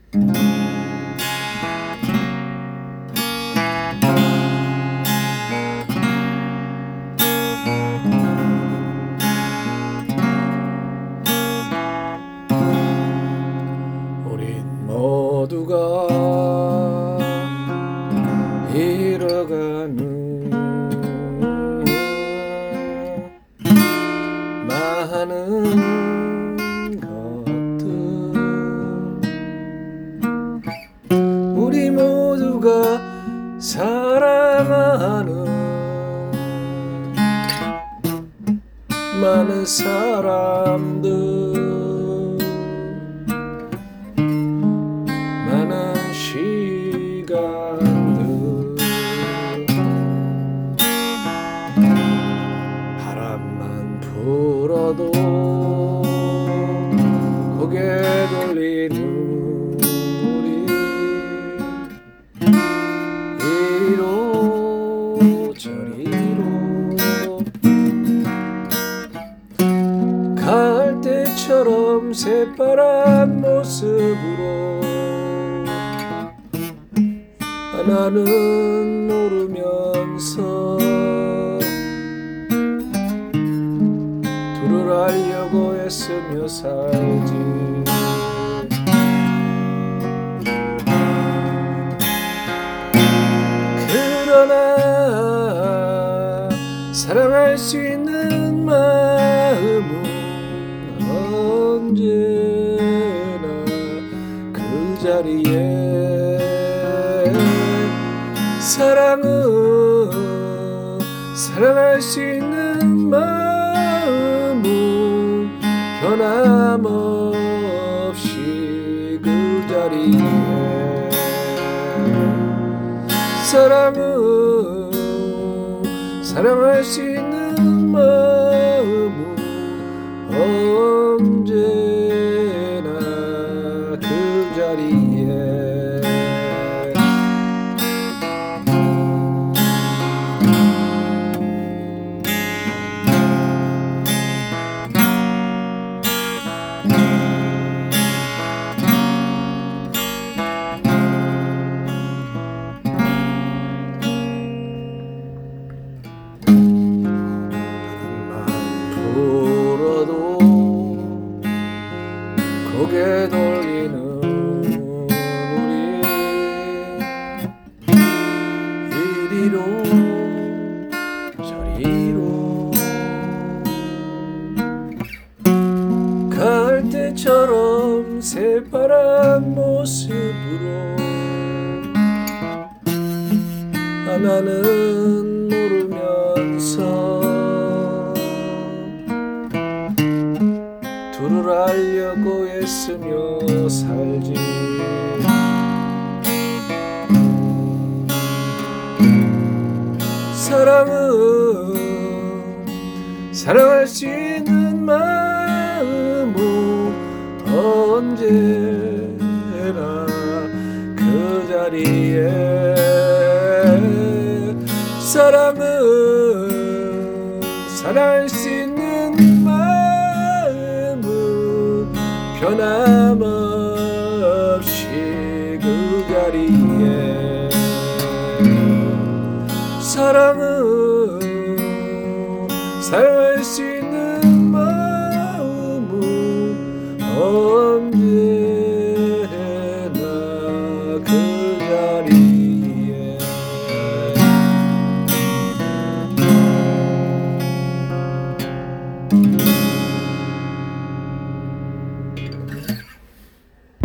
우린 모두가 잃어가는 많은 것들, 우리 모두가 사랑하는 많은 사람들, 많은 시간들, 바람만 불어도 고개 돌리는 우리, 이리로 저리로 가을 때처럼 새파란 모습으로 나는 모르면서 둘을 알려고 애쓰며 살지. 그러나 사랑할 수 있는 마음은 언제나 그 자리에, 사랑할 수 있는 마음은 변함없이 그 자리에, 사랑할 수 있는 마음은 언제나 그 자리에. 불어도 고개 돌리는 우리, 이리로 저리로 가을 때처럼 새파란 모습으로 나는 모르면서 둘을 알려고 애쓰며 살지. 사랑할 수 있는 마음은 언제나 그 자리에, 사랑할 수 있는 마음은 변함없이 그 자리에, 사랑할 수 있는 마음은 언제나 그 자리에.